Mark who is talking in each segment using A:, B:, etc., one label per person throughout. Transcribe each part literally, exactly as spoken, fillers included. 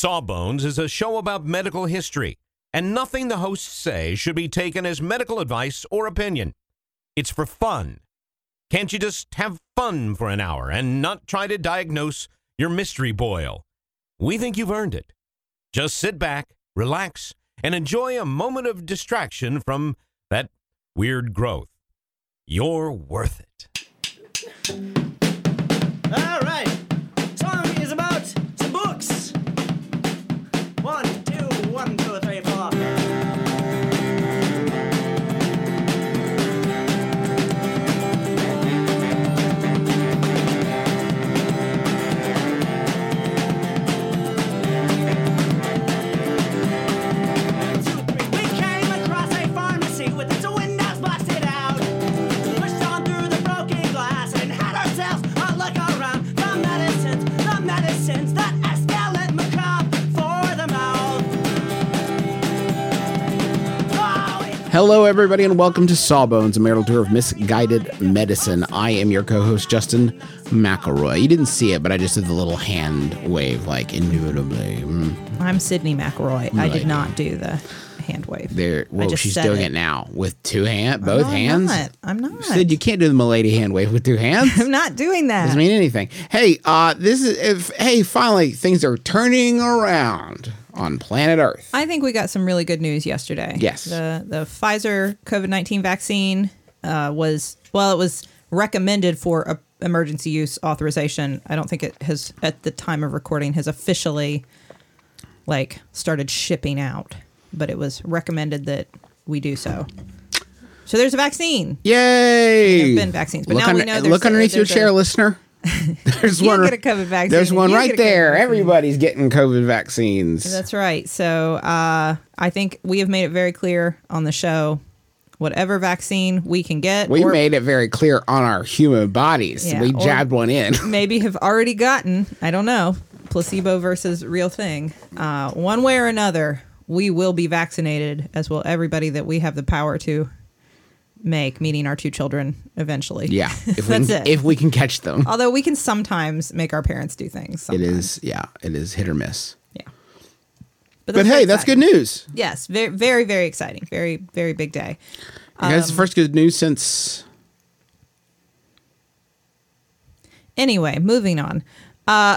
A: Sawbones is a show about medical history, and nothing the hosts say should be taken as medical advice or opinion. It's for fun. Can't you just have fun for an hour and not try to diagnose your mystery boil? We think you've earned it. Just sit back, relax, and enjoy a moment of distraction from that weird growth. You're worth it.
B: All right. Song is about some books. One, two, one, two, three, four.
C: Hello, everybody, and welcome to Sawbones, a marital tour of misguided medicine. I am your co-host, Justin McElroy. You didn't see it, but I just did the little hand wave, like, indubitably. Mm.
D: I'm Sydney McElroy.
C: No
D: I did
C: idea.
D: not do the hand wave.
C: There, well,
D: just
C: she's
D: said
C: doing
D: it.
C: it. now with two hands, both
D: No, I'm
C: hands.
D: not. I'm not.
C: Sid, you can't do the milady hand wave with two hands.
D: I'm not doing that.
C: Doesn't mean anything. Hey, uh, this is if. Hey, finally, things are turning around on planet Earth.
D: I think we got some really good news yesterday.
C: Yes.
D: The the Pfizer COVID nineteen vaccine uh, was, well, it was recommended for a emergency use authorization. I don't think it has, at the time of recording, has officially, like, started shipping out. But it was recommended that we do so. So there's a vaccine.
C: Yay!
D: There have been vaccines, but
C: look
D: now
C: under,
D: we know there's
C: look underneath your
D: there's a-
C: chair, listener. There's
D: You
C: one.
D: get a COVID vaccine.
C: There's one
D: You
C: right
D: get a COVID
C: there.
D: vaccine.
C: Everybody's getting COVID vaccines.
D: That's right. So uh, I think we have made it very clear on the show, whatever vaccine we can get.
C: We
D: or
C: made it very clear on our human bodies.
D: Yeah,
C: we
D: or-
C: jabbed one in.
D: maybe have already gotten, I don't know, placebo versus real thing. Uh, one way or another, we will be vaccinated, as will everybody that we have the power to make, meaning our two children eventually.
C: Yeah, if we
D: That's
C: can,
D: it.
C: if we can catch them.
D: Although we can sometimes make our parents do things.
C: It
D: Sometimes.
C: is, yeah, it is hit or miss.
D: Yeah.
C: But
D: very
C: hey, that's good
D: exciting.
C: news.
D: Yes. Very, very, very exciting. Very, very big day.
C: You guys, the
D: Um,
C: first good news since.
D: Anyway, moving on. Uh,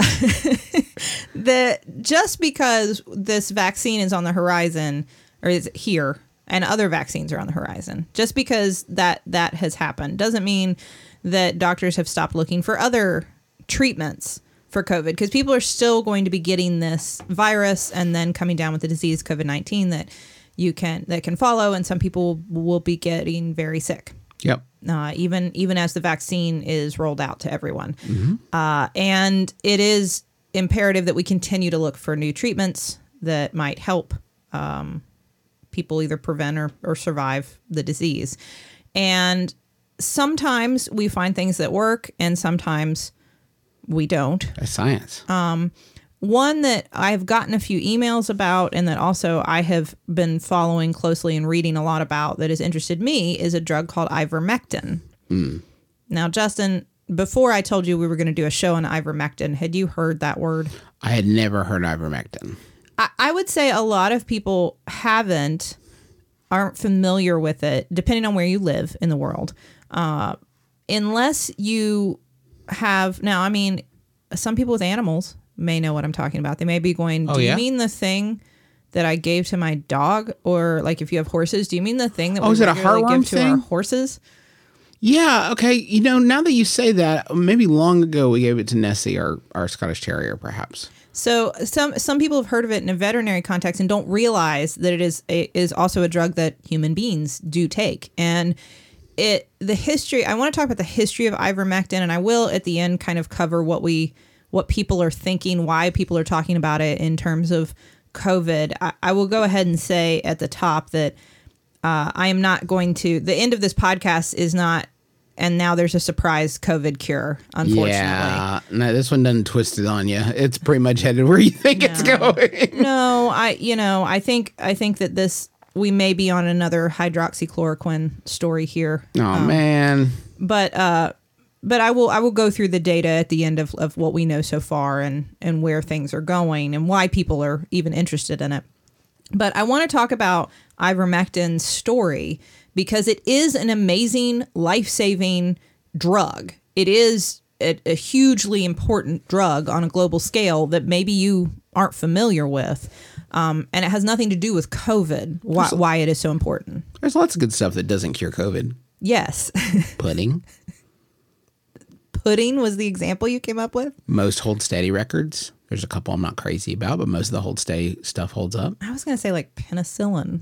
D: the just because this vaccine is on the horizon, or is here, and other vaccines are on the horizon, just because that that has happened, doesn't mean that doctors have stopped looking for other treatments for COVID, because people are still going to be getting this virus and then coming down with the disease COVID nineteen that you can that can follow, and some people will be getting very sick.
C: Yep.
D: Uh, even even as the vaccine is rolled out to everyone. Uh, and it is imperative that we continue to look for new treatments that might help um, people either prevent or, or survive the disease. And sometimes we find things that work, and sometimes we don't.
C: That's science.
D: One that I've gotten a few emails about, and that also I have been following closely and reading a lot about that has interested me, is a drug called ivermectin.
C: Mm.
D: Now, Justin, before I told you we were going to do a show on ivermectin, had you heard that word?
C: I had never heard ivermectin.
D: I, I would say a lot of people haven't, aren't familiar with it, depending on where you live in the world. Uh, unless you have, now, I mean, some people with animals may know what I'm talking about. They may be going, do
C: Oh, yeah?
D: you mean the thing that I gave to my dog? Or like if you have horses, do you mean the thing that
C: Oh,
D: we
C: is it a
D: regularly
C: heartworm
D: give to our
C: thing?
D: horses?
C: Yeah, okay. You know, now that you say that, maybe long ago we gave it to Nessie, our, our Scottish Terrier, perhaps.
D: So some some people have heard of it in a veterinary context and don't realize that it is a, is also a drug that human beings do take. And it the history, I want to talk about the history of ivermectin, and I will at the end kind of cover what we what people are thinking, why people are talking about it in terms of COVID. I, I will go ahead and say at the top that uh, I am not going to, the end of this podcast is not, and now there's a surprise COVID cure, unfortunately.
C: Yeah, no, this one doesn't twist it on you. It's pretty much headed where you think it's going.
D: No, I, you know, I think, I think that this, we may be on another hydroxychloroquine story here.
C: Oh, man.
D: But, uh, but I will I will go through the data at the end of, of what we know so far and, and where things are going and why people are even interested in it. But I want to talk about ivermectin's story because it is an amazing, life-saving drug. It is a, a hugely important drug on a global scale that maybe you aren't familiar with. Um, and it has nothing to do with COVID, why, why it is so important.
C: There's lots of good stuff that doesn't cure COVID.
D: Yes.
C: Pudding.
D: Pudding was the example you came up with?
C: Most hold steady records. There's a couple I'm not crazy about, but most of the hold steady stuff holds up.
D: I was going to say like penicillin.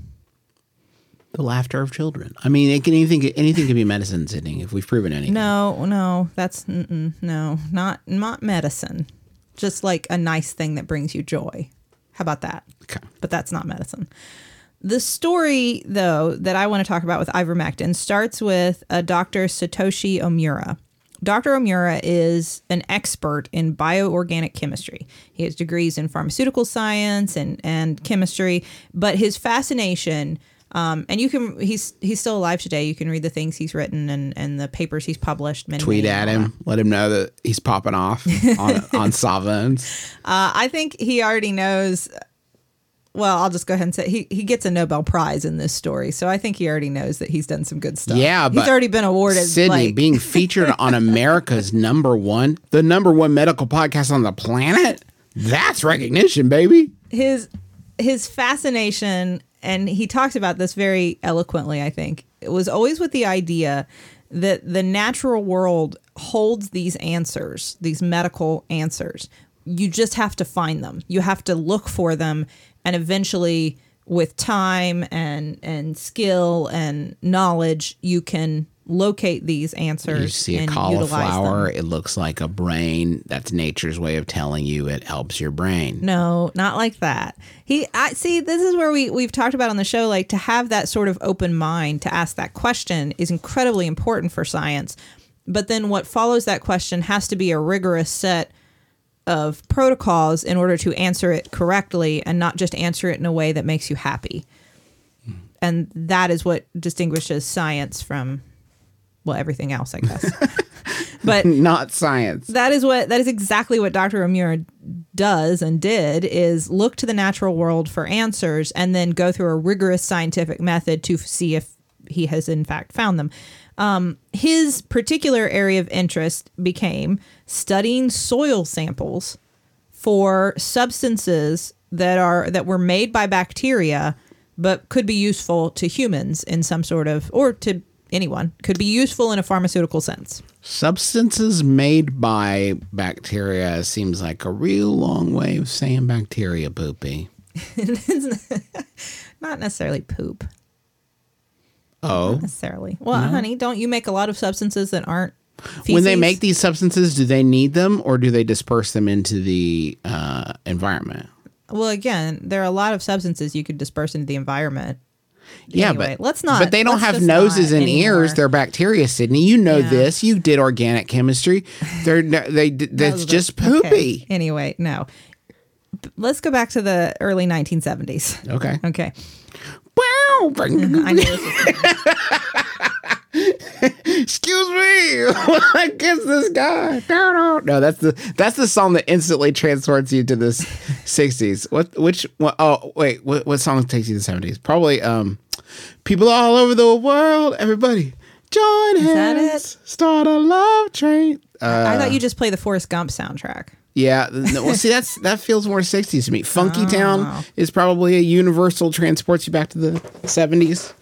C: The laughter of children. I mean, it can anything anything can be medicine, Sydney, if we've proven anything.
D: No, no, that's mm-mm, no, not not medicine. Just like a nice thing that brings you joy. How about that?
C: Okay.
D: But that's not medicine. The story, though, that I want to talk about with ivermectin starts with a Doctor Satoshi Omura. Doctor Omura is an expert in bioorganic chemistry. He has degrees in pharmaceutical science and, and chemistry, but his fascination, um, and you can, he's he's still alive today. You can read the things he's written and, and the papers he's published. Many,
C: Tweet
D: many
C: at him. Let him know that he's popping off on, on Sawbones.
D: Uh, I think he already knows. Well, I'll just go ahead and say he, he gets a Nobel Prize in this story. So I think he already knows that he's done some good stuff.
C: Yeah, but
D: he's already been awarded.
C: Sydney,
D: like,
C: being featured on America's number one, the number one medical podcast on the planet, that's recognition, baby.
D: his his fascination, and he talks about this very eloquently, I think, it was always with the idea that the natural world holds these answers, these medical answers. You just have to find them. You have to look for them. And eventually, with time and and skill and knowledge, you can locate these answers.
C: You see a
D: and
C: cauliflower,
D: utilize them.
C: it looks like a brain. That's nature's way of telling you it helps your brain.
D: No, not like that. He, I see. This is where we we've talked about on the show. Like, to have that sort of open mind to ask that question is incredibly important for science. But then what follows that question has to be a rigorous set of protocols in order to answer it correctly and not just answer it in a way that makes you happy. And that is what distinguishes science from, well, everything else, I guess. But
C: Not science.
D: that is what that is exactly what Doctor Omura does and did, is look to the natural world for answers and then go through a rigorous scientific method to see if he has in fact found them. Um, his particular area of interest became studying soil samples for substances that are that were made by bacteria but could be useful to humans in some sort of, or to anyone, could be useful in a pharmaceutical sense.
C: Substances made by bacteria seems like a real long way of saying bacteria poopy.
D: Not necessarily poop.
C: Oh.
D: Not necessarily. Well, honey, don't you make a lot of substances that aren't feces?
C: When they make these substances, do they need them or do they disperse them into the uh, environment?
D: Well, again, there are a lot of substances you could disperse into the environment.
C: Yeah,
D: Anyway,
C: but
D: let's not-
C: But they don't
D: let's
C: have
D: just
C: noses
D: not
C: and
D: anymore.
C: ears. They're bacteria, Sydney. You know
D: Yeah.
C: this. You did organic chemistry. They're no- they. That's just poopy.
D: Okay. Anyway, no. B- Let's go back to the early nineteen seventies.
C: Okay.
D: Okay.
C: Wow.
D: I knew this was
C: Excuse me. What is this guy? No, no, no. That's the that's the song that instantly transports you to the sixties. What? Which? What, oh, wait. What, what song takes you to the seventies? Probably. Um, people all over the world. Everybody, join
D: that
C: hands. Start a love train. Uh,
D: I thought you just play the Forrest Gump soundtrack.
C: yeah. No, well, see, that's that feels more sixties to me. Funky
D: Oh.
C: Town is probably a universal transports you back to the seventies.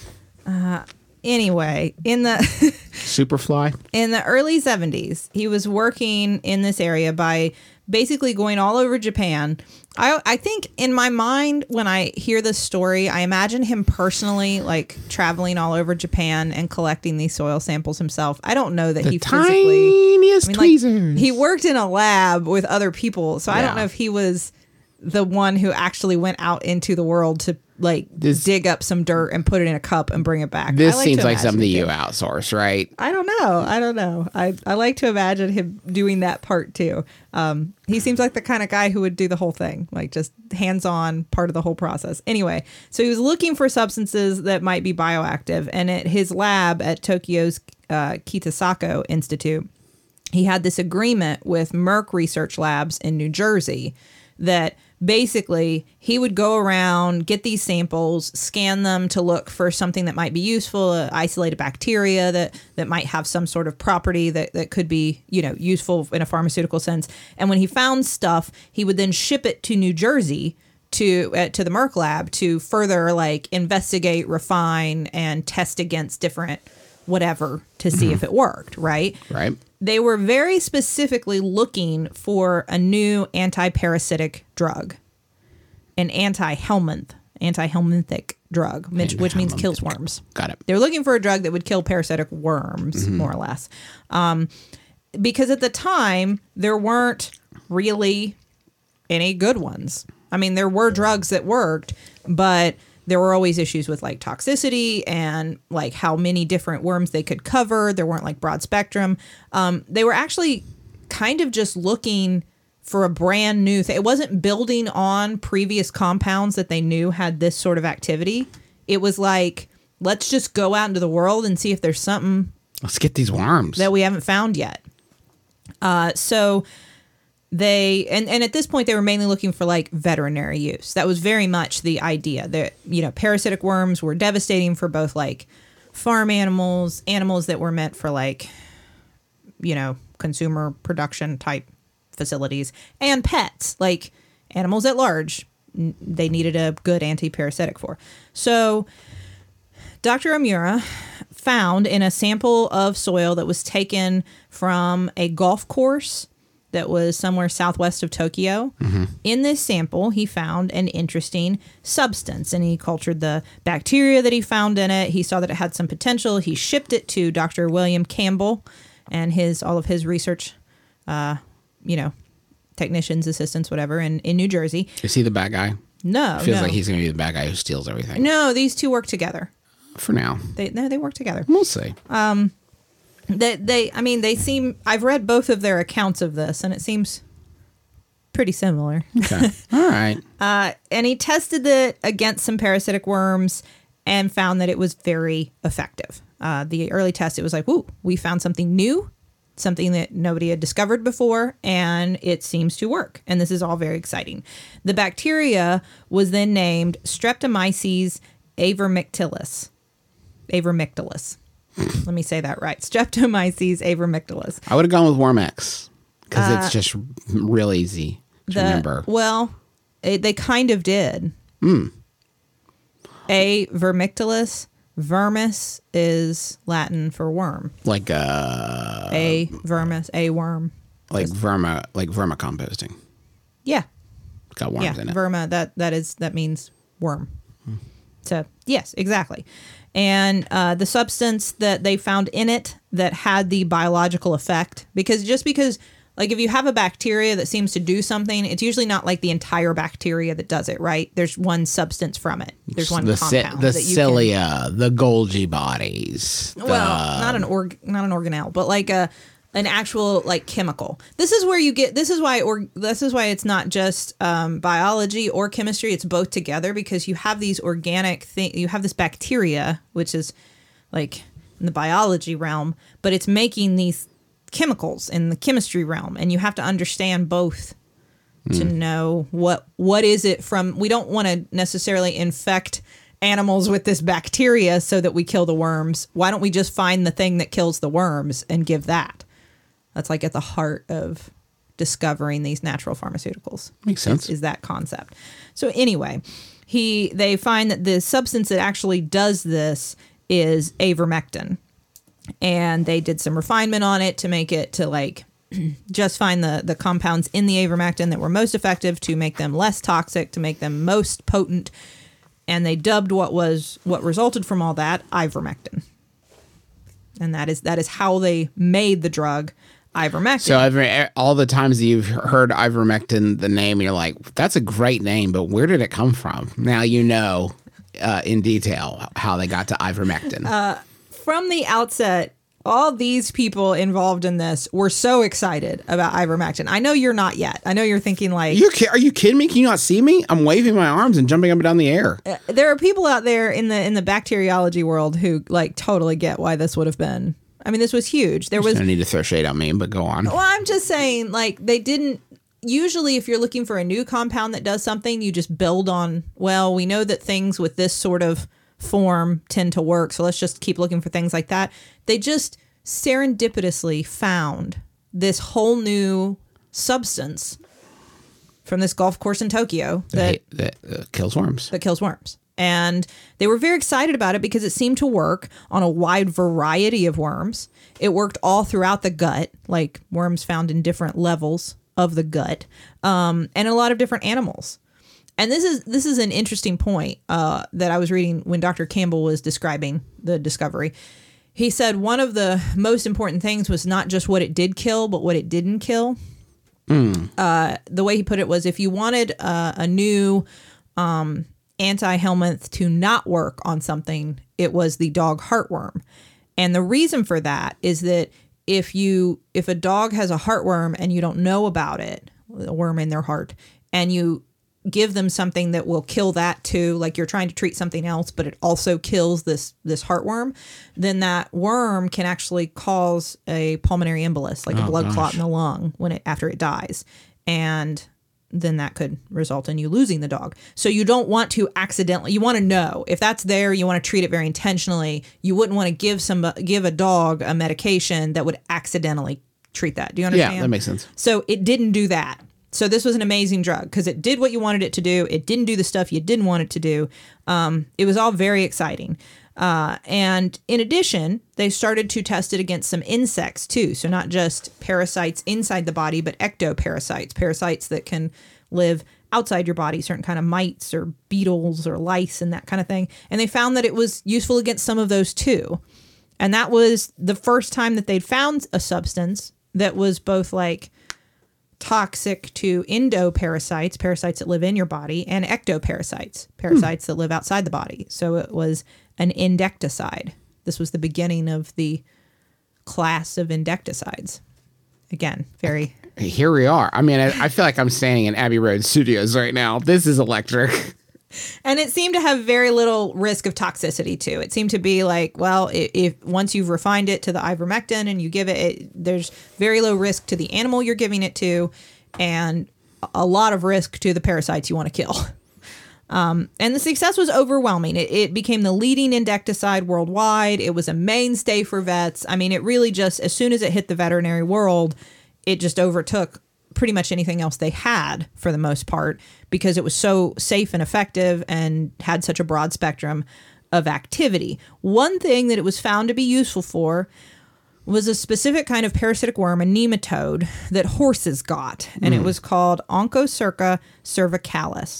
D: Anyway, in the
C: Superfly.
D: in the early seventies, he was working in this area by basically going all over Japan. I I think in my mind, when I hear this story, I imagine him personally like traveling all over Japan and collecting these soil samples himself. I don't know that
C: The
D: he physically.
C: tiniest
D: I mean,
C: tweezers.
D: like, he worked in a lab with other people, so I
C: Yeah.
D: don't know if he was the one who actually went out into the world to like
C: This-
D: dig up some dirt and put it in a cup and bring it back.
C: This
D: I like
C: seems
D: to
C: like
D: imagine
C: something
D: he
C: you
D: did.
C: outsource, right?
D: I don't know. I don't know. I, I like to imagine him doing that part too. Um, he seems like the kind of guy who would do the whole thing, like just hands-on part of the whole process. Anyway, so he was looking for substances that might be bioactive, and at his lab at Tokyo's uh, Kitasako Institute, he had this agreement with Merck Research Labs in New Jersey that basically he would go around, get these samples, scan them to look for something that might be useful, uh, isolate a bacteria that, that might have some sort of property that, that could be, you know, useful in a pharmaceutical sense. And when he found stuff, he would then ship it to New Jersey to uh, to the Merck lab to further like investigate, refine, and test against different whatever to see mm-hmm. if it worked, right?
C: Right.
D: They were very specifically looking for a new anti-parasitic drug, an anti-helminth, anti-helminthic drug, which, which means kills worms.
C: Got it.
D: They were looking for a drug that would kill parasitic worms, mm-hmm. more or less. Um, because at the time, there weren't really any good ones. I mean, there were drugs that worked, but there were always issues with like toxicity and like how many different worms they could cover. There weren't like broad spectrum. Um, they were actually kind of just looking for a brand new thing. It wasn't building on previous compounds that they knew had this sort of activity. It was like, let's just go out into the world and see if there's something.
C: Let's get these worms
D: that we haven't found yet. Uh, so they and, and at this point they were mainly looking for like veterinary use. That was very much the idea that, you know, parasitic worms were devastating for both like farm animals, animals that were meant for like, you know, consumer production type facilities, and pets, like animals at large. They needed a good anti-parasitic for. So Doctor Omura found in a sample of soil that was taken from a golf course that was somewhere southwest of Tokyo. Mm-hmm. In this sample, he found an interesting substance, and he cultured the bacteria that he found in it. He saw that it had some potential. He shipped it to Doctor William Campbell and his all of his research, uh, you know, technicians, assistants, whatever, in, in New Jersey.
C: Is he the bad guy?
D: No,
C: Feels
D: no.
C: like he's going to be the bad guy who steals everything.
D: No, these two work together.
C: For now.
D: They no, they work together.
C: We'll see.
D: Um, they, they, I mean, they seem, I've read both of their accounts of this, and it seems pretty similar.
C: Okay. All right.
D: uh, and he tested it against some parasitic worms and found that it was very effective. Uh, the early test, it was like, ooh, we found something new, something that nobody had discovered before, and it seems to work. And this is all very exciting. The bacteria was then named Streptomyces avermictilis. Avermictilis. Let me say that right. Streptomyces avermictilis.
C: I would have gone with Worm X because uh, it's just real easy to
D: the,
C: remember.
D: Well, it, they kind of did.
C: Mm.
D: Avermictilis. Vermis is Latin for worm.
C: Like uh,
D: a vermis, a worm.
C: Like verma, like vermicomposting.
D: Yeah.
C: It's got worms
D: yeah,
C: in it.
D: Verma. That that is that means worm. Hmm. So yes, exactly. And uh, the substance that they found in it that had the biological effect, because just because, like, if you have a bacteria that seems to do something, it's usually not like the entire bacteria that does it, right? There's one substance from it. There's one
C: the
D: compound.
C: The
D: that you
C: cilia,
D: can,
C: the Golgi bodies.
D: Well,
C: the,
D: not an org, not an organelle, but like a an actual like chemical. This is where you get. This is why or this is why it's not just um, biology or chemistry. It's both together, because you have these organic thing. You have this bacteria, which is like in the biology realm, but it's making these chemicals in the chemistry realm, and you have to understand both mm. to know what what is it from. We don't want to necessarily infect animals with this bacteria so that we kill the worms. Why don't we just find the thing that kills the worms and give that? That's like at the heart of discovering these natural pharmaceuticals.
C: Makes sense.
D: Is, is that concept. So anyway, he they find that the substance that actually does this is avermectin. And they did some refinement on it to make it to like just find the, the compounds in the avermectin that were most effective, to make them less toxic, to make them most potent. And they dubbed what was what resulted from all that ivermectin. And that is that is how they made the drug ivermectin.
C: So every, all the times that you've heard ivermectin, the name, you're like, that's a great name, but where did it come from? Now you know uh, in detail how they got to ivermectin.
D: Uh, from the outset, all these people involved in this were so excited about ivermectin. I know you're not yet. I know you're thinking like...
C: You, are you kidding me? Can you not see me? I'm waving my arms and jumping up and down the air.
D: Uh, there are people out there in the in the bacteriology world who like totally get why this would have been I mean, this was huge. There was
C: No need to throw shade on me, but go on.
D: Well, I'm just saying, like, they didn't. Usually, if you're looking for a new compound that does something, you just build on, well, we know that things with this sort of form tend to work, so let's just keep looking for things like that. They just serendipitously found this whole new substance from this golf course in Tokyo that,
C: that, that uh, kills worms.
D: that kills worms. And they were very excited about it because it seemed to work on a wide variety of worms. It worked all throughout the gut, like worms found in different levels of the gut, um, and a lot of different animals. And this is this is an interesting point uh, that I was reading when Doctor Campbell was describing the discovery. He said one of the most important things was not just what it did kill, but what it didn't kill. Mm. Uh, the way he put it was, if you wanted uh, a new um, anti-helminth to not work on something, it was the dog heartworm. And the reason for that is that if you if a dog has a heartworm and you don't know about it, a worm in their heart, and you give them something that will kill that too, like you're trying to treat something else, but it also kills this this heartworm, then that worm can actually cause a pulmonary embolus, like
C: oh,
D: a blood
C: gosh.
D: clot in the lung when it after it dies. And then that could result in you losing the dog. So you don't want to accidentally, you want to know if that's there, you want to treat it very intentionally. You wouldn't want to give some give a dog a medication that would accidentally treat that. Do you understand?
C: Yeah, that makes sense.
D: So it didn't do that. So this was an amazing drug because it did what you wanted it to do. It didn't do the stuff you didn't want it to do. Um, it was all very exciting. Uh, and in addition, they started to test it against some insects too. So not just parasites inside the body, but ectoparasites, parasites that can live outside your body, certain kind of mites or beetles or lice and that kind of thing. And they found that it was useful against some of those too. And that was the first time that they'd found a substance that was both like toxic to endoparasites, parasites that live in your body, and ectoparasites, parasites hmm. that live outside the body. So it was an endecticide. This was the beginning of the class of endecticides. Again, very...
C: Here we are. I mean, I, I feel like I'm standing in Abbey Road Studios right now. This is electric.
D: And it seemed to have very little risk of toxicity too. It seemed to be like, well, if, if once you've refined it to the ivermectin and you give it, it, there's very low risk to the animal you're giving it to, and a lot of risk to the parasites you want to kill. Um, and the success was overwhelming. It, it became the leading endecticide worldwide. It was a mainstay for vets. I mean, it really just, as soon as it hit the veterinary world, it just overtook pretty much anything else they had for the most part, because it was so safe and effective and had such a broad spectrum of activity. One thing that it was found to be useful for was a specific kind of parasitic worm, a nematode, that horses got, and mm. it was called Onchocerca cervicalis.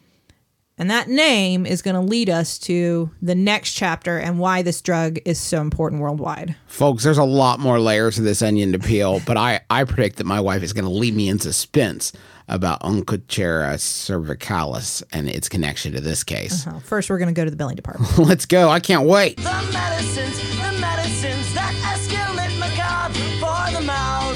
D: And that name is going to lead us to the next chapter and why this drug is so important worldwide.
C: Folks, there's a lot more layers to this onion to peel, but I, I predict that my wife is going to leave me in suspense about Onchocerca cervicalis and its connection to this case.
D: Uh-huh. First, we're going to go to the billing department.
C: Let's go. I can't wait.
E: The medicines, the medicines that escalate macabre for the mouth.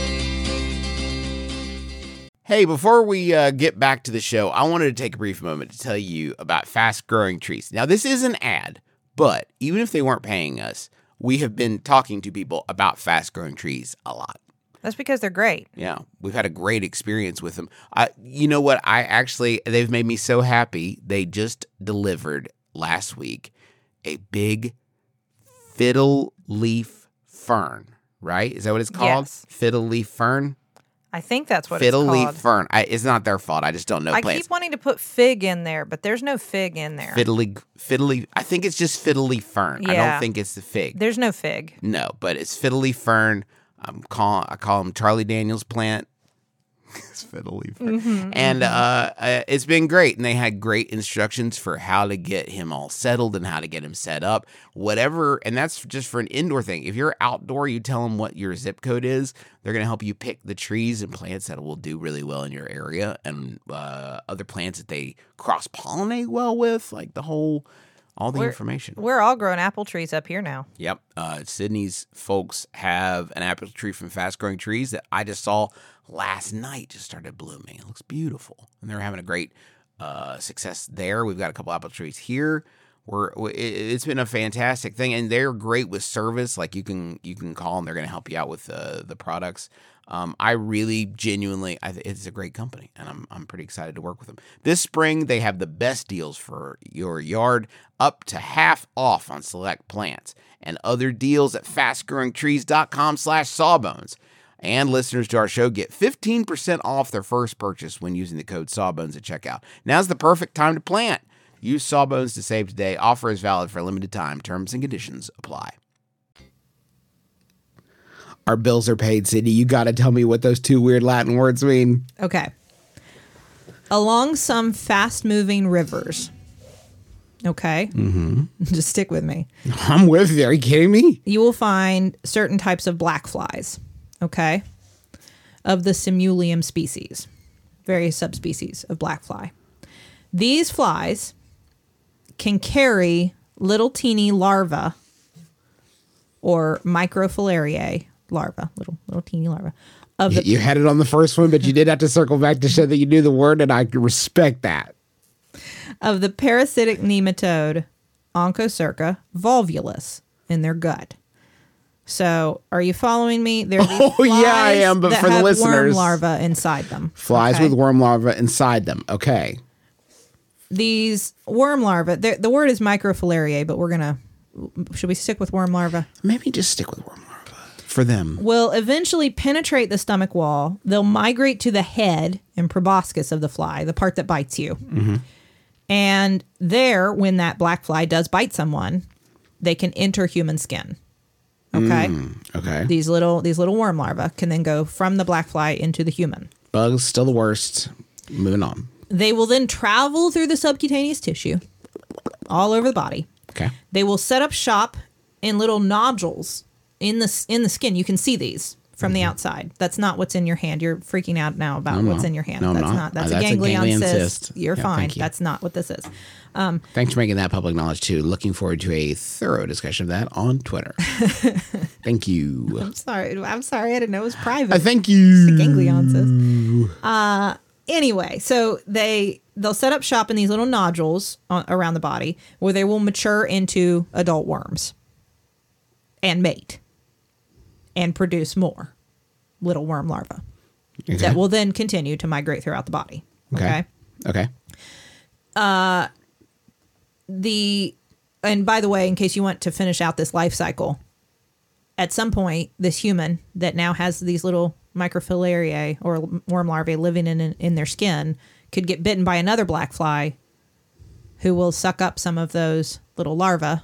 C: Hey, before we uh, get back to the show, I wanted to take a brief moment to tell you about Fast Growing Trees. Now, this is an ad, but even if they weren't paying us, we have been talking to people about Fast Growing Trees a lot.
F: That's because they're great.
C: Yeah, we've had a great experience with them. I, you know what? I actually, they've made me so happy. They just delivered last week a big fiddle leaf fern, right? Is that what it's called?
F: Yes.
C: Fiddle leaf fern?
F: I think that's what
C: Fiddle
F: it's called.
C: leaf fern. I, it's not their fault. I just don't know
F: I
C: plants.
F: keep wanting to put fig in there, but there's no fig in there.
C: Fiddly, fiddly. I think it's just fiddly fern. I
F: Yeah.
C: don't think it's the fig.
F: There's no fig.
C: No, but it's fiddly fern. I'm call I call him Charlie Daniels plant. It's fiddly fern,
F: Mm-hmm,
C: and
F: mm-hmm.
C: Uh, uh, it's been great. And they had great instructions for how to get him all settled and how to get him set up, whatever. And that's just for an indoor thing. If you're outdoor, you tell them what your zip code is. They're going to help you pick the trees and plants that will do really well in your area, and uh, other plants that they cross pollinate well with, like the whole. All the
F: We're-
C: information.
F: We're all growing apple trees up here now.
C: Yep. Uh, Sydney's folks have an apple tree from Fast Growing Trees that I just saw last night just started blooming. It looks beautiful. And they're having a great uh, success there. We've got a couple apple trees here. we're it- it's been a fantastic thing, and they're great with service. Like you can you can call and they're going to help you out with the the products. Um, I really genuinely, I th- it's a great company, and I'm I'm pretty excited to work with them. This spring, they have the best deals for your yard, up to half off on select plants, and other deals at fastgrowingtrees.com slash sawbones. And listeners to our show get fifteen percent off their first purchase when using the code sawbones at checkout. Now's the perfect time to plant. Use Sawbones to save today. Offer is valid for a limited time. Terms and conditions apply. Our bills are paid, Sydney. You got to tell me what those two weird Latin words mean.
D: Okay. Along some fast-moving rivers. Okay? Mm-hmm. Just stick with me.
C: I'm with you. Are you kidding me?
D: You will find certain types of black flies. Okay? Of the Simulium species. Various subspecies of black fly. These flies can carry little teeny larvae or microfilariae larva, little little teeny larva of
C: You,
D: the
C: you had it on the first one, but you did have to circle back to show that you knew the word, and I respect that.
D: of the parasitic nematode Onchocerca volvulus in their gut. So, are you following me? There are these
C: Oh, yeah, I
D: flies
C: am, but
D: that
C: for the
D: have
C: listeners-
D: worm larvae inside them.
C: Flies
D: okay?
C: with worm larvae inside them. Okay.
D: These worm larvae. The, the word is microfilariae, but we're gonna. Should we stick with worm larvae?
C: Maybe just stick with worm larvae for them.
D: Will eventually penetrate the stomach wall. They'll migrate to the head and proboscis of the fly, the part that bites you.
C: Mm-hmm.
D: And there, when that black fly does bite someone, they can enter human skin. Okay?
C: Mm, okay.
D: These little these little worm larvae can then go from the black fly into the human.
C: Bugs, still the worst. Moving on.
D: They will then travel through the subcutaneous tissue all over the body.
C: Okay.
D: They will set up shop in little nodules in the in the skin. You can see these from the outside. That's not what's in your hand. You're freaking out now about
C: No, I'm
D: what's
C: not.
D: in your hand.
C: No, I'm
D: that's
C: not.
D: not. That's,
C: Uh,
D: a
C: that's a
D: ganglion,
C: ganglion
D: cyst.
C: cyst.
D: You're
C: Yeah,
D: fine.
C: thank you.
D: That's not what this is.
C: Thanks for making that public knowledge, too. Looking forward to a thorough discussion of that on Twitter. Thank you.
D: I'm sorry. I'm sorry. I didn't know it was private.
C: Uh, thank you.
D: ganglion cyst. Uh, anyway, so they they'll set up shop in these little nodules on, around the body where they will mature into adult worms and mate and produce more little worm larvae
C: Okay.
D: that will then continue to migrate throughout the body. Okay.
C: Okay.
D: The and by the way, in case you want to finish out this life cycle, at some point, this human that now has these little microfilariae or worm larvae living in in their skin could get bitten by another black fly, who will suck up some of those little larvae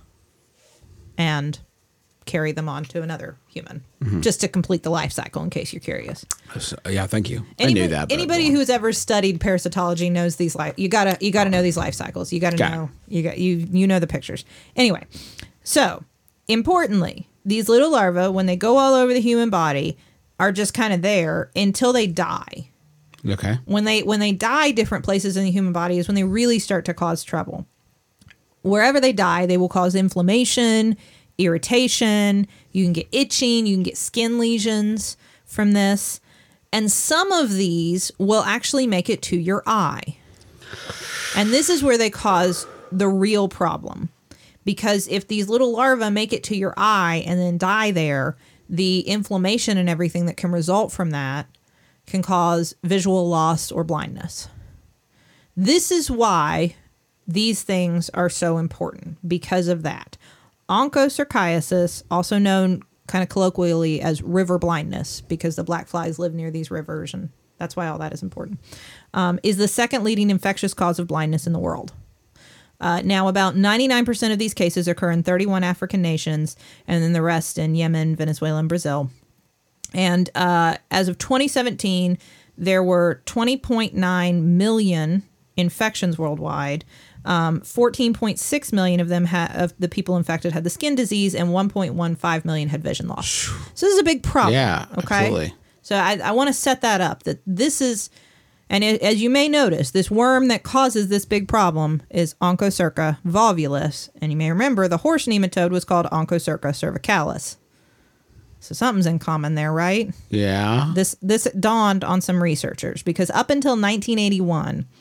D: and carry them on to another human, just to complete the life cycle. In case you're curious.
C: So, yeah, thank you. I
D: Anybody,
C: knew that. but-
D: Anybody who's ever studied parasitology knows these life. You gotta you gotta know these life cycles. You gotta
C: Got it.
D: know you got you you know the pictures. Anyway, so importantly, these little larvae, when they go all over the human body, are just kind of there until they die.
C: Okay.
D: When they when they die different places in the human body is when they really start to cause trouble. Wherever they die, they will cause inflammation, irritation. You can get itching. You can get skin lesions from this. And some of these will actually make it to your eye. And this is where they cause the real problem. Because if these little larvae make it to your eye and then die there, the inflammation and everything that can result from that can cause visual loss or blindness. This is why these things are so important, because of that. Onchocerciasis, also known kind of colloquially as river blindness, because the black flies live near these rivers, and that's why all that is important, um, is the second leading infectious cause of blindness in the world. Uh, now, about ninety-nine percent of these cases occur in thirty-one African nations, and then the rest in Yemen, Venezuela, and Brazil. And uh, as of twenty seventeen, there were twenty point nine million infections worldwide. Um, fourteen point six million of them ha- of the people infected had the skin disease, and one point one five million had vision loss. So this is a big problem.
C: Yeah,
D: okay.
C: absolutely.
D: So I, I want to set that up, that this is, and it, as you may notice, this worm that causes this big problem is Onchocerca volvulus, and you may remember the horse nematode was called Onchocerca cervicalis. So something's in common there, right?
C: Yeah.
D: This this dawned on some researchers, because up until nineteen eighty-one,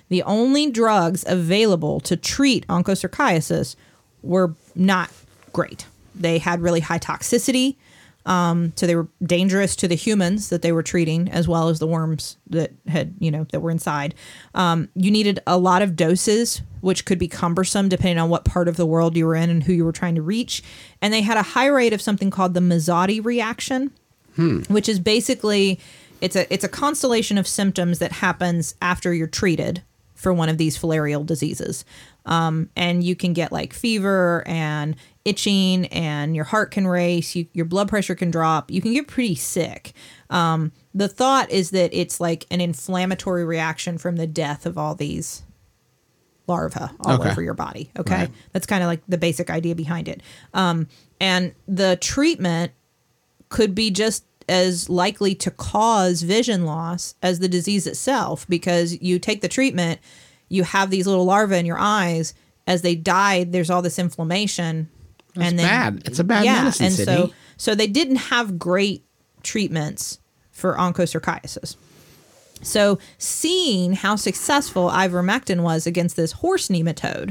D: The only drugs available to treat onchocerciasis were not great. They had really high toxicity, um, so they were dangerous to the humans that they were treating, as well as the worms that had, you know, that were inside. Um, you needed a lot of doses, which could be cumbersome depending on what part of the world you were in and who you were trying to reach. And they had a high rate of something called the Mazzotti reaction, hmm. which is basically it's a it's a constellation of symptoms that happens after you're treated for one of these filarial diseases. Um, and you can get like fever and itching, and your heart can race, you, your blood pressure can drop, you can get pretty sick. Um, the thought is that it's like an inflammatory reaction from the death of all these larvae all
C: Okay.
D: over your body. Okay.
C: Right.
D: That's kind of like the basic idea behind it. Um, and the treatment could be just as likely to cause vision loss as the disease itself, because you take the treatment, you have these little larvae in your eyes. As they died, there's all this inflammation.
C: That's
D: and then,
C: bad. It's a bad
D: yeah,
C: medicine,
D: and
C: Sydney.
D: so so they didn't have great treatments for onchocerciasis. So seeing how successful ivermectin was against this horse nematode,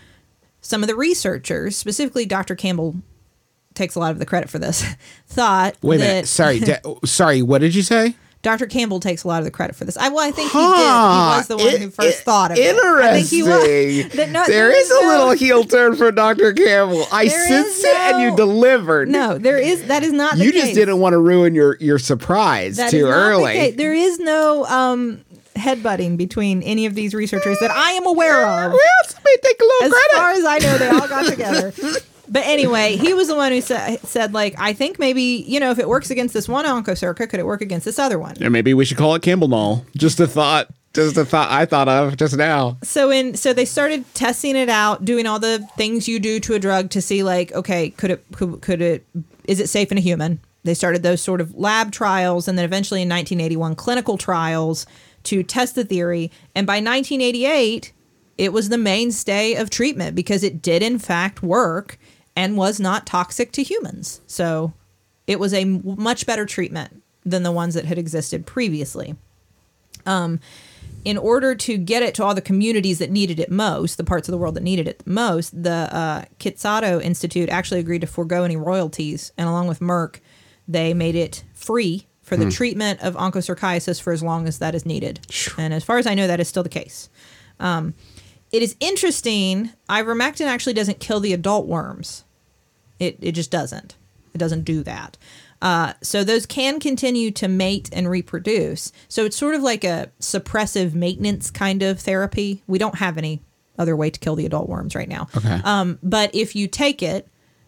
D: some of the researchers, specifically Doctor Campbell takes a lot of the credit for this, thought
C: Wait a
D: that
C: minute. Sorry. da- sorry. What did you say?
D: Doctor Campbell takes a lot of the credit for this. I, well, I think he
C: Huh.
D: did. He was the one who
C: It-
D: first
C: it-
D: thought of it. I think he
C: Interesting.
D: was. That- no,
C: there is a
D: no-
C: little heel turn for Doctor Campbell. I
D: There
C: sensed
D: is
C: it, and you
D: no-
C: delivered.
D: No, there is. That is not the
C: you
D: case.
C: just didn't want to ruin your your surprise
D: That is
C: too
D: not the
C: early.
D: case. There is no um, headbutting between any of these researchers that I am aware of.
C: Well, somebody take a little
D: As
C: credit.
D: far as I know, they all got together. But anyway, he was the one who sa- said, like, I think maybe, you know, if it works against this one onchocerca, could it work against this other one?
C: Or maybe we should call it Campbell Null. Just a thought. Just a thought I thought of just now.
D: So in so they started testing it out, doing all the things you do to a drug to see, like, okay, could it could, could it is it safe in a human? They started those sort of lab trials, and then eventually in nineteen eighty-one clinical trials to test the theory. And by nineteen eighty-eight, it was the mainstay of treatment because it did in fact work and was not toxic to humans. So it was a m- much better treatment than the ones that had existed previously. Um, in order to get it to all the communities that needed it most, the parts of the world that needed it most, the uh, Kitsato Institute actually agreed to forego any royalties. And along with Merck, they made it free for the treatment of onchocerciasis for as long as that is needed. And as far as I know, that is still the case. Um, it is interesting, ivermectin actually doesn't kill the adult worms. It it just doesn't. It doesn't do that. Uh, so those can continue to mate and reproduce. So it's sort of like a suppressive maintenance kind of therapy. We don't have any other way to kill the adult worms right now.
C: Okay.
D: Um, but if you take it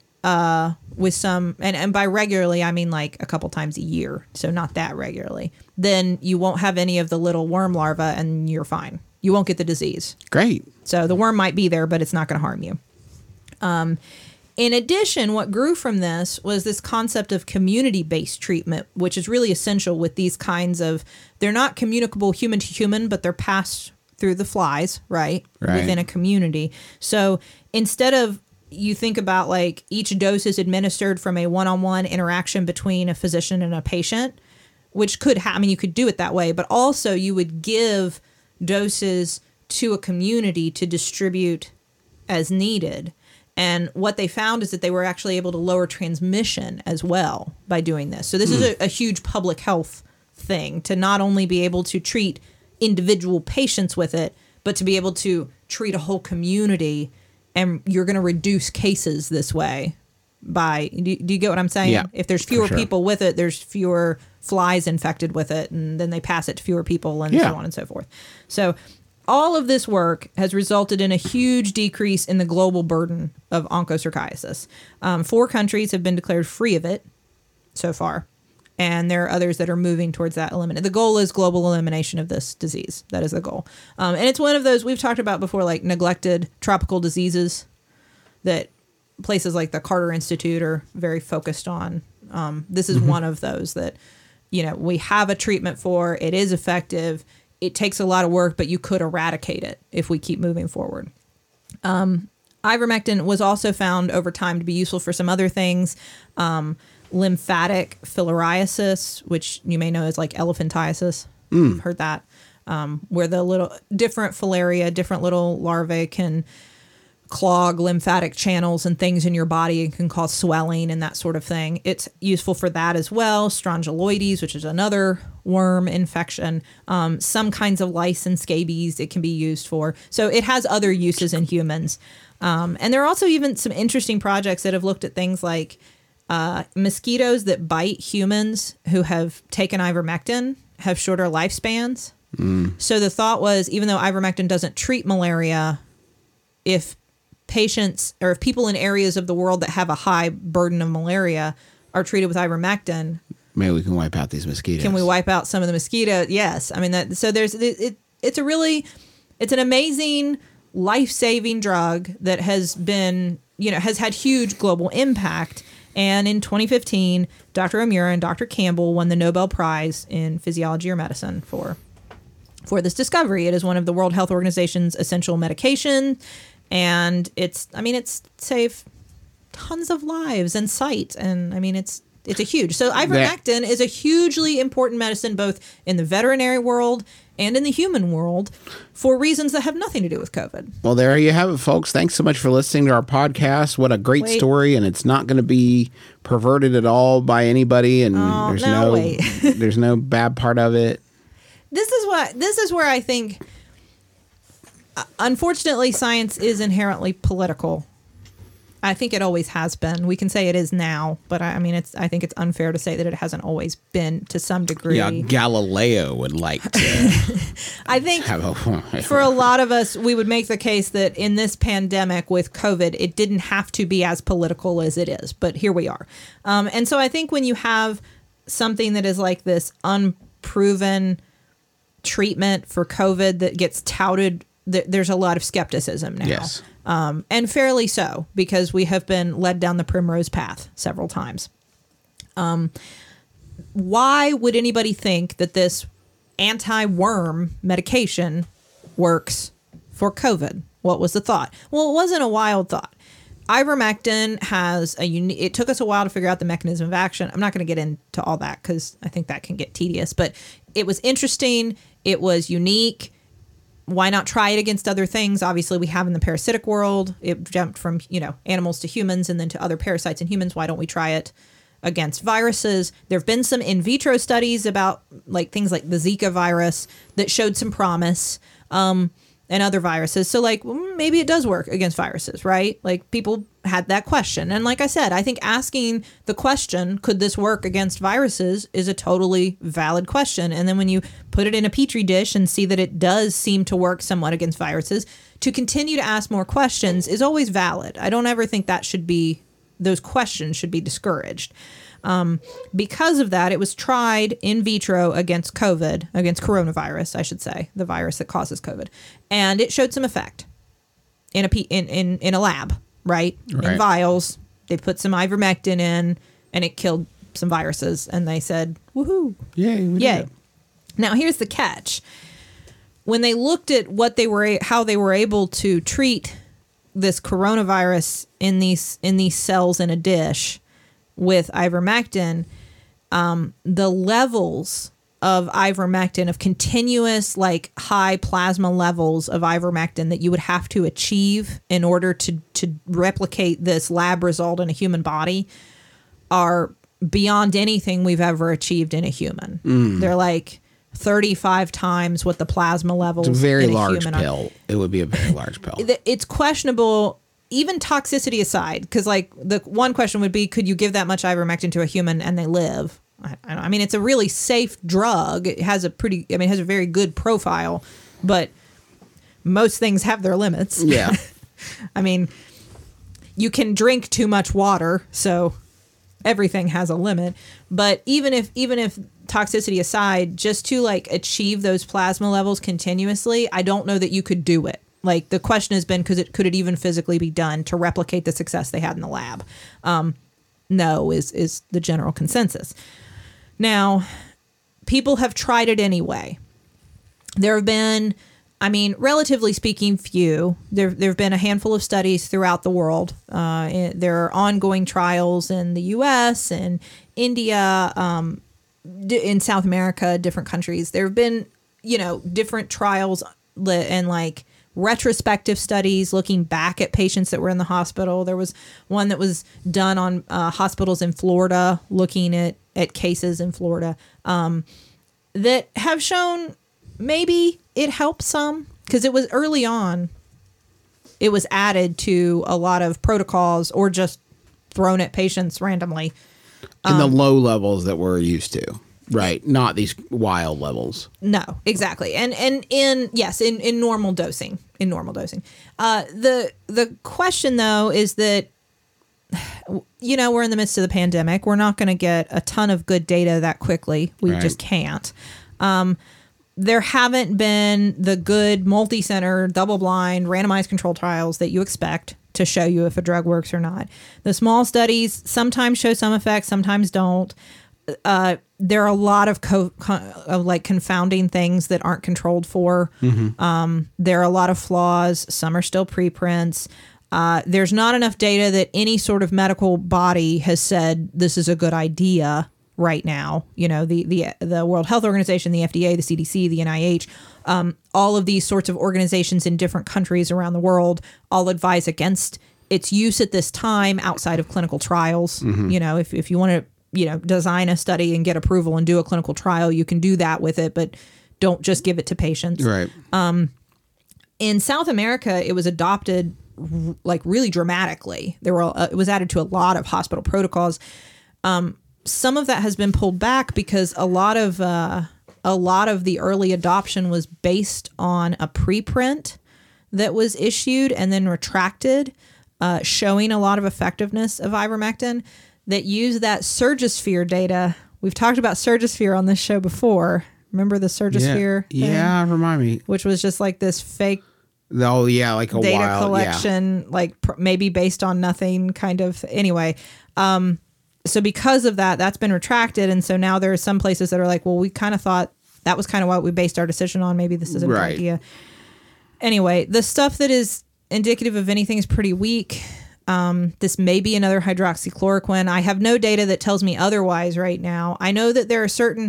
D: uh, with some, and, and by regularly, I mean like a couple times a year, so not that regularly, then you won't have any of the little worm larvae and you're fine. You won't get the disease.
C: Great.
D: So the worm might be there, but it's not going to harm you. Um, in addition, what grew from this was this concept of community-based treatment, which is really essential with these kinds of, they're not communicable human to human, but they're passed through the flies, right?
C: Right.
D: Within a community. So instead of, you think about like each dose is administered from a one-on-one interaction between a physician and a patient, which could happen. I mean, you could do it that way, but also you would give doses to a community to distribute as needed. And what they found is that they were actually able to lower transmission as well by doing this. So this is a, a huge public health thing, to not only be able to treat individual patients with it, but to be able to treat a whole community. And you're going to reduce cases this way by, do, do you get what I'm saying?
C: Yeah,
D: If there's fewer
C: sure.
D: people with it, there's fewer flies infected with it, and then they pass it to fewer people and
C: Yeah.
D: so on and so forth. So all of this work has resulted in a huge decrease in the global burden of onchocerciasis. Um, four countries have been declared free of it so far, and there are others that are moving towards that elimination. The goal is global elimination of this disease. That is the goal. Um, and it's one of those we've talked about before, like neglected tropical diseases that places like the Carter Institute are very focused on. Um, this is one of those that, you know, we have a treatment for. It is effective. It takes a lot of work, but you could eradicate it if we keep moving forward. Um, ivermectin was also found over time to be useful for some other things. Um, lymphatic filariasis, which you may know as like elephantiasis. You've heard that. um, where the little different filaria, different little larvae can clog lymphatic channels and things in your body and can cause swelling and that sort of thing. It's useful for that as well. Strongyloides, which is another worm infection. Um, some kinds of lice and scabies it can be used for. So it has other uses in humans. Um, and there are also even some interesting projects that have looked at things like uh, mosquitoes that bite humans who have taken ivermectin have shorter lifespans. Mm. So the thought was, even though ivermectin doesn't treat malaria, if patients or if people in areas of the world that have a high burden of malaria are treated with ivermectin,
C: maybe we can wipe out these mosquitoes.
D: Can we wipe out some of the mosquitoes? Yes. I mean, that, so there's, it, it, it's a really, it's an amazing life-saving drug that has been, you know, has had huge global impact. And in twenty fifteen, Doctor O'Meara and Doctor Campbell won the Nobel Prize in Physiology or Medicine for, for this discovery. It is one of the World Health Organization's essential medications. And it's, I mean, it's saved tons of lives and sight. And I mean, it's, it's a huge, so ivermectin is a hugely important medicine, both in the veterinary world and in the human world for reasons that have nothing to do with COVID.
C: Well, there you have it, folks. Thanks so much for listening to our podcast. What a great
D: wait.
C: story. And it's not going to be perverted at all by anybody. And
D: oh,
C: there's
D: no,
C: no,
D: wait.
C: there's no bad part of it.
D: This is what, this is where I think, unfortunately, science is inherently political. I think it always has been. We can say it is now, but I, I mean, it's. I think it's unfair to say that it hasn't always been to some degree.
C: Yeah, Galileo would like to.
D: I think
C: have a,
D: for a lot of us, we would make the case that in this pandemic with COVID, it didn't have to be as political as it is, but here we are. Um, and so I think when you have something that is like this unproven treatment for COVID that gets touted, th- there's a lot of skepticism now.
C: Yes.
D: Um, and fairly so, because we have been led down the primrose path several times. Um, why would anybody think that this anti-worm medication works for COVID? What was the thought? Well, it wasn't a wild thought. Ivermectin has a unique, it took us a while to figure out the mechanism of action. I'm not going to get into all that because I think that can get tedious, but it was interesting. It was unique. Why not try it against other things? Obviously, we have in the parasitic world. It jumped from, you know, animals to humans and then to other parasites in humans. Why don't we try it against viruses? There have been some in vitro studies about like things like the Zika virus that showed some promise, um, and other viruses. So like maybe it does work against viruses, right? Like people had that question. And like I said, I think asking the question, could this work against viruses, is a totally valid question. And then when you put it in a petri dish and see that it does seem to work somewhat against viruses, to continue to ask more questions is always valid. I don't ever think that should be, those questions should be discouraged. Um, because of that, it was tried in vitro against COVID, against coronavirus, I should say, the virus that causes COVID. And it showed some effect in a, in, in, in a lab, right?
C: Right.
D: In vials. They put some ivermectin in and it killed some viruses. And they said, woohoo.
C: Yay. We
D: Yay.
C: did it.
D: Now, here's the catch. When they looked at what they were, how they were able to treat this coronavirus in these in these cells in a dish with ivermectin, um, the levels of ivermectin, of continuous, like high plasma levels of ivermectin that you would have to achieve in order to, to replicate this lab result in a human body, are beyond anything we've ever achieved in a human. Mm. They're like thirty-five times what the plasma levels.
C: It's a very
D: in a
C: large
D: human
C: pill.
D: Are.
C: It would be a very large pill.
D: It's questionable. Even toxicity aside, because like the one question would be, could you give that much ivermectin to a human and they live? I, I mean, it's a really safe drug. It has a pretty, I mean, it has a very good profile, but most things have their limits.
C: Yeah.
D: I mean, you can drink too much water, so everything has a limit. But even if, even if toxicity aside, just to like achieve those plasma levels continuously, I don't know that you could do it. Like the question has been, could it, could it even physically be done to replicate the success they had in the lab? Um, no, is is the general consensus. Now, people have tried it anyway. There have been, I mean, relatively speaking, few. There there have been a handful of studies throughout the world. Uh, it, there are ongoing trials in the U S and India, um, d- in South America, different countries. There have been, you know, different trials li- and like retrospective studies looking back at patients that were in the hospital. There was one that was done on uh, hospitals in Florida, looking at, at cases in Florida um, that have shown maybe it helps some because it was early on. It was added to a lot of protocols or just thrown at patients randomly.
C: In
D: Um,
C: the low levels that we're used to. Right. Not these wild levels.
D: No, exactly. And and in yes, in, in normal dosing. In normal dosing. Uh, the the question though is that you know, we're in the midst of the pandemic. We're not going to get a ton of good data that quickly. We
C: Right.
D: just can't. Um, there haven't been the good multi-center, double-blind, randomized controlled trials that you expect to show you if a drug works or not. The small studies sometimes show some effects, sometimes don't. Uh, there are a lot of, co- co- of like confounding things that aren't controlled for. Um, there are a lot of flaws. Some are still preprints. Uh, there's not enough data that any sort of medical body has said this is a good idea right now. You know, the the the World Health Organization, the F D A, the C D C, the N I H, um, all of these sorts of organizations in different countries around the world all advise against its use at this time outside of clinical trials. You know, if if you want to, you know, design a study and get approval and do a clinical trial, you can do that with it, but don't just give it to patients.
C: Right.
D: In South America, it was adopted r- like really dramatically. There were uh, it was added to a lot of hospital protocols. Um, some of that has been pulled back because a lot of uh, a lot of the early adoption was based on a preprint that was issued and then retracted, uh, showing a lot of effectiveness of ivermectin that used that Surgisphere data. We've talked about Surgisphere on this show before. Remember the Surgisphere?
C: Yeah.
D: thing?
C: Yeah, remind me.
D: Which was just like this fake
C: Oh, yeah, like a
D: data
C: wild
D: collection, like pr- maybe based on nothing kind of anyway. Um, so because of that, that's been retracted. And so now there are some places that are like, well, we kind of thought that was kind of what we based our decision on. Maybe this isn't a
C: Right.
D: good idea. Anyway, the stuff that is indicative of anything is pretty weak. Um, this may be another hydroxychloroquine. I have no data that tells me otherwise right now. I know that there are certain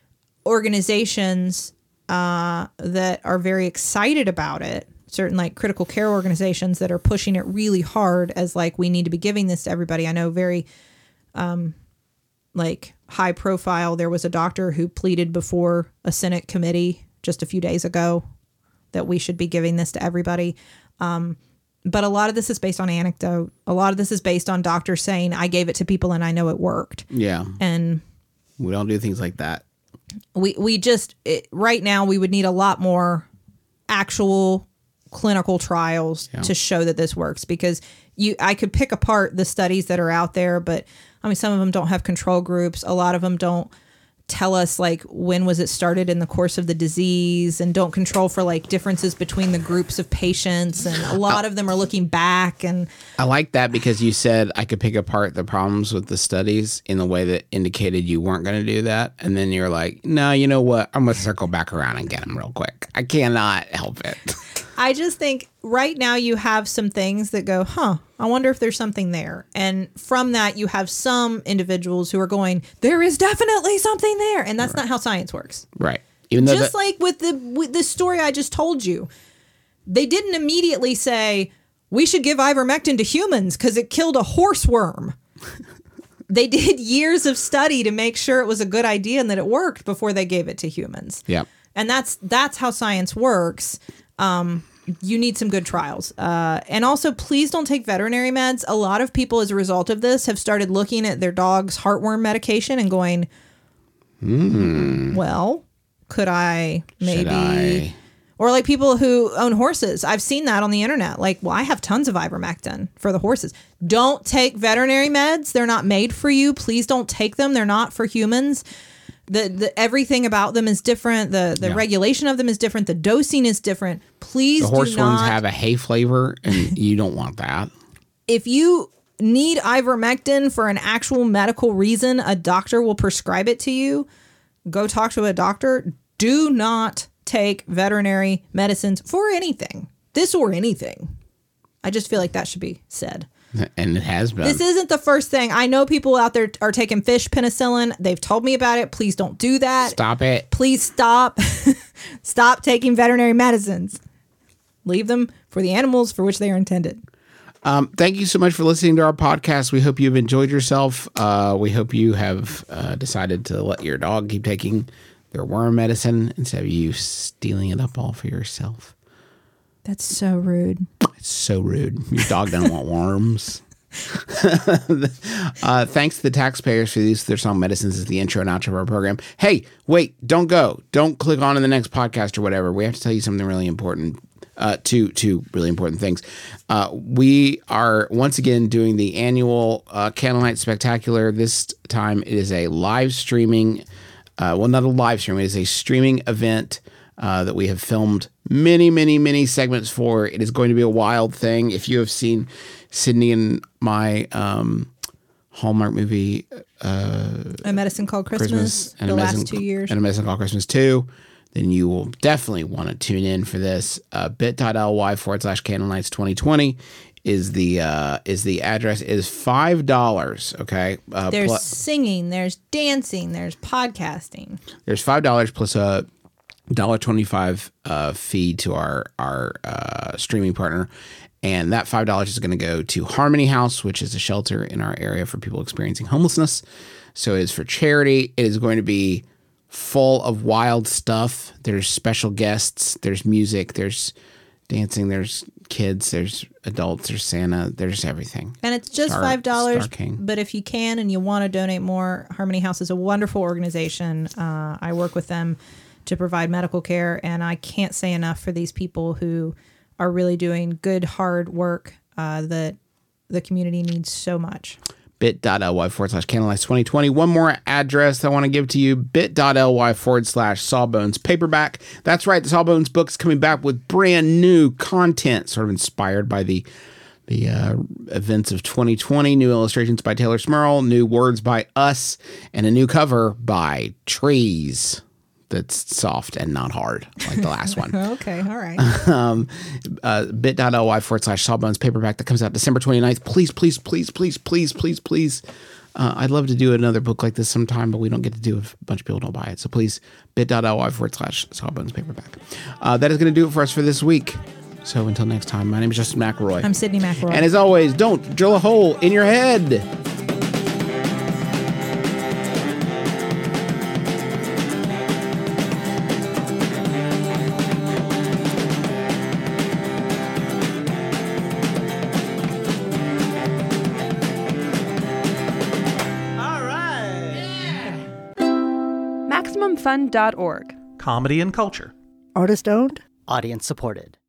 D: organizations uh, that are very excited about it. Certain like critical care organizations that are pushing it really hard as like, we need to be giving this to everybody. I know very um, like high profile. There was a doctor who pleaded before a Senate committee just a few days ago that we should be giving this to everybody. Um, but a lot of this is based on anecdote. A lot of this is based on doctors saying, I gave it to people and I know it worked.
C: Yeah.
D: And
C: We don't do things like that.
D: we, we just, it, right now, we would need a lot more actual clinical trials
C: Yeah.
D: to show that this works, because you, I could pick apart the studies that are out there, but I mean, some of them don't have control groups. A lot of them don't tell us like when was it started in the course of the disease, and don't control for like differences between the groups of patients. And a lot of them are looking back. And
C: I like that because you said I could pick apart the problems with the studies in the way that indicated you weren't going to do that. And then you're like, no, you know what? I'm going to circle back around and get them real quick. I cannot help it.
D: I just think right now you have some things that go, huh, I wonder if there's something there. And from that, you have some individuals who are going, there is definitely something there. And that's not how science works.
C: Right. Even though
D: Just
C: the-
D: like with the with the story I just told you, they didn't immediately say, we should give ivermectin to humans because it killed a horse worm. They did years of study to make sure it was a good idea and that it worked before they gave it to humans.
C: Yep.
D: And that's that's how science works. Um, you need some good trials. Uh, and also, please don't take veterinary meds. A lot of people, as a result of this, have started looking at their dog's heartworm medication and going, well, could I maybe...
C: Should I?
D: Or like people who own horses. I've seen that on the internet. Like, well, I have tons of ivermectin for the horses. Don't take veterinary meds. They're not made for you. Please don't take them. They're not for humans. The, the everything about them is different. The the
C: Yeah.
D: regulation of them is different. The dosing is different. Please
C: The horse
D: do not.
C: ones have a hay flavor, and you don't want that.
D: If you need ivermectin for an actual medical reason, a doctor will prescribe it to you. Go talk to a doctor. Do not take veterinary medicines for anything. This or anything. I just feel like that should be said.
C: And it has been.
D: This isn't the first thing. I know people out there are taking fish penicillin. They've told me about it. Please don't do that.
C: Stop it.
D: Please stop. Stop taking veterinary medicines. Leave them for the animals for which they are intended.
C: Um, thank you so much for listening to our podcast. We hope you've enjoyed yourself. Uh, we hope you have uh, decided to let your dog keep taking their worm medicine instead of you stealing it up all for yourself.
D: That's so rude.
C: It's so rude. Your dog doesn't want worms. uh, thanks to the taxpayers for the use of their song Medicines as the intro and outro of our program. Hey, wait, don't go. Don't click on to the next podcast or whatever. We have to tell you something really important. Uh, two two really important things. Uh, we are once again doing the annual uh, Candlelight Spectacular. This time it is a live streaming, uh, well, not a live stream. It is a streaming event uh, that we have filmed many, many, many segments for. It is going to be a wild thing. If you have seen Sydney and my um, Hallmark movie, uh,
D: A Medicine Called Christmas,
C: Christmas and
D: the
C: a
D: last
C: medicine,
D: two years.
C: and A Medicine Called Christmas two, then you will definitely want to tune in for this. Uh, bit.ly forward slash candlelights twenty twenty is the uh, is the address. It is five dollars. Okay. Uh,
D: There's
C: pl-
D: singing, there's dancing, there's podcasting.
C: there's five dollars plus a one dollar twenty-five uh, fee to our our uh, streaming partner. And that five dollars is going to go to Harmony House, which is a shelter in our area for people experiencing homelessness. So it is for charity. It is going to be full of wild stuff. There's special guests. There's music. There's dancing. There's kids. There's adults. There's Santa. There's everything.
D: And it's just
C: Star-
D: five dollars.
C: Star King.
D: But if you can and you want to donate more, Harmony House is a wonderful organization. Uh, I work with them to provide medical care. And I can't say enough for these people who are really doing good, hard work uh, that the community needs so much.
C: bit.ly forward slash candlelights twenty twenty. One more address I want to give to you, bit.ly forward slash Sawbones paperback. That's right, the Sawbones book's coming back with brand new content, sort of inspired by the the uh, events of twenty twenty. New illustrations by Taylor Smurl, new words by us, and a new cover by Trees that's soft and not hard like the last one.
D: Okay, all right.
C: um, uh, bit.ly forward slash Sawbones paperback that comes out December twenty-ninth. Please, please, please, please, please, please, please. Uh, I'd love to do another book like this sometime, but we don't get to do it if a bunch of people don't buy it. So please, bit.ly forward slash Sawbones paperback. Uh, that is going to do it for us for this week. So until next time, my name is Justin McElroy.
D: I'm Sydney McElroy.
C: And as always, don't drill a hole in your head.
B: All right.
G: Maximum Fun dot org.
H: Comedy and culture.
I: Artist owned.
J: Audience supported.